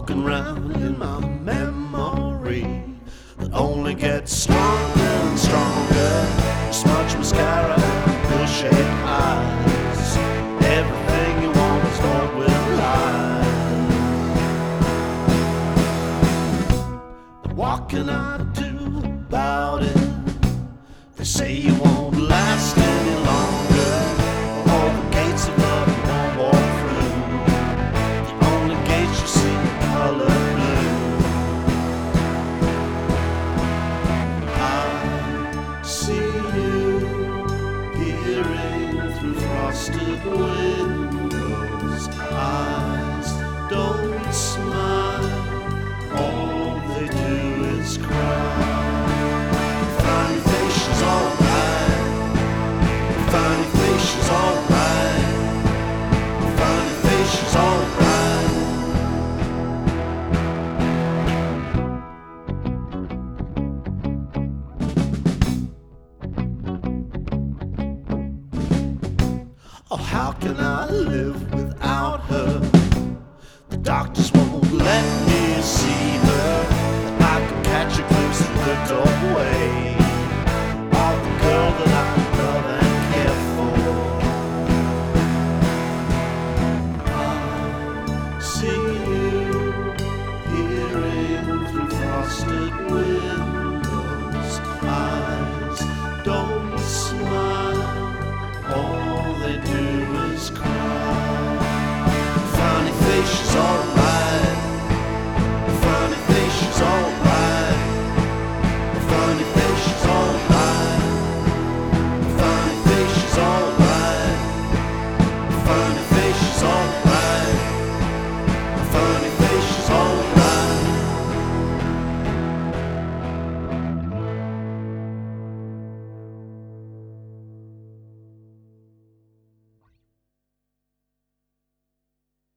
walking round in my memory that only gets stronger and stronger. Smudge mascara, pill-shaped eyes. Everything you want is told with lies. But what can I do about it? They say you won't last any longer. All the gates of love you won't walk through. The only gates you see are color blue. I see you peering through frosted windows. Eyes don't smile, all they do is cry. Funny face is alright. Funny face is alright. Funny face is alright. Oh, how can I live without her? The doctors won't let me see her. I can catch a glimpse of the doorway of the girl that I love and care for. I see you peering through frosted windows. Eyes don't smile, all they do is cry. Funny face is alright. Funny face is alright. Funny face is alright. Funny face is alright. Funny face.